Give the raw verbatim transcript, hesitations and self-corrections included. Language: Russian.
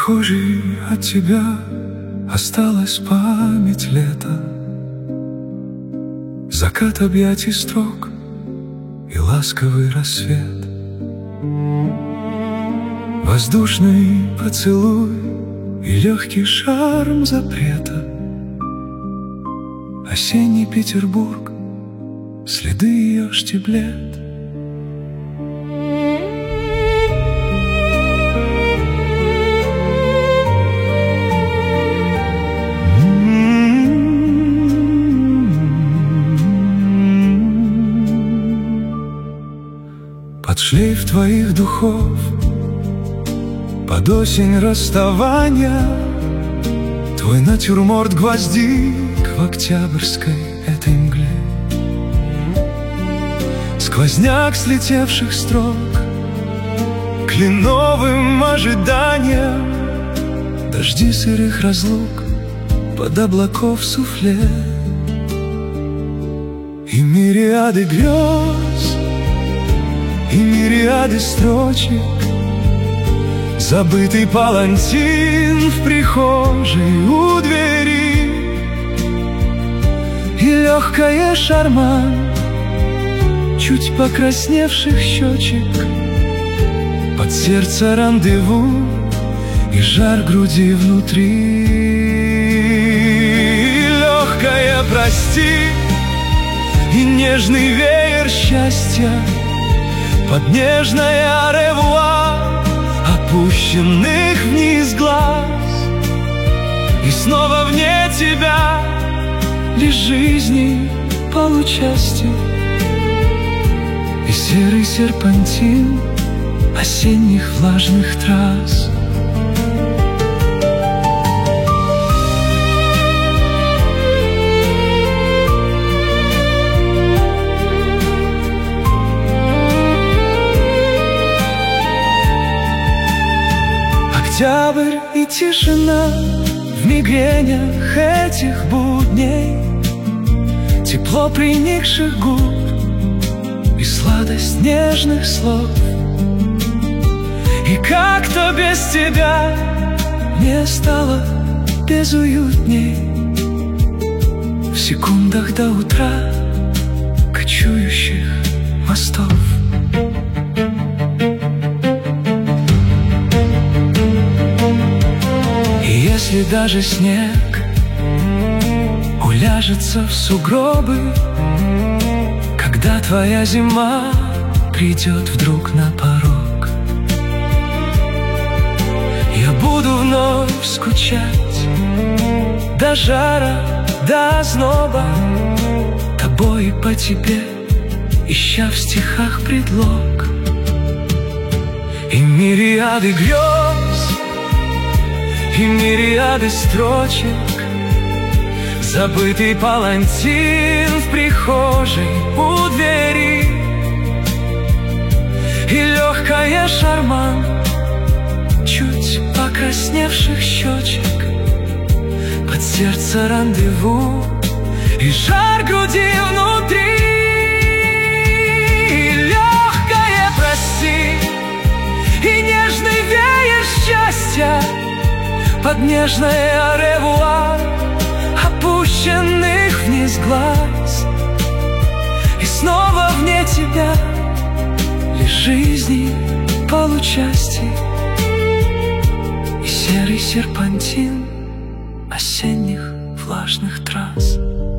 прихожей от тебя осталась память лета, закат объятий строг и ласковый рассвет, воздушный поцелуй и легкий шарм запрета, осенний Петербург, следы ее штиблет. Под шлейф твоих духов, под осень расставания, твой натюрморт гвоздик в октябрьской этой мгле, сквозняк слетевших строк, кленовым ожиданием, дожди сырых разлук под облаков суфле. И мириады грез, и мириады строчек, забытый палантин в прихожей у двери, и легкое шарман чуть покрасневших щечек, под сердце рандеву и жар груди внутри. И легкое прости, и нежный веер счастья, под нежное ревуа опущенных вниз глаз. И снова вне тебя лишь жизни получасти, и серый серпантин осенних влажных трасс. Октябрь и тишина в мигренях этих будней, тепло приникших губ и сладость нежных слов. И как-то без тебя мне стало безуютней, в секундах до утра кочующих мостов. Если даже снег уляжется в сугробы, когда твоя зима придет вдруг на порог, я буду вновь скучать до жара, до озноба, тобой и по тебе, ища в стихах предлог. И мириады грез, и мириады строчек, забытый палантин в прихожей у двери, и легкая шарман чуть покрасневших щечек, под сердце рандеву и жар груди внутри. И легкое прости, и нежный веер счастья, под нежное ревуа опущенных вниз глаз. И снова вне тебя лишь жизни получасти, и серый серпантин осенних влажных трасс.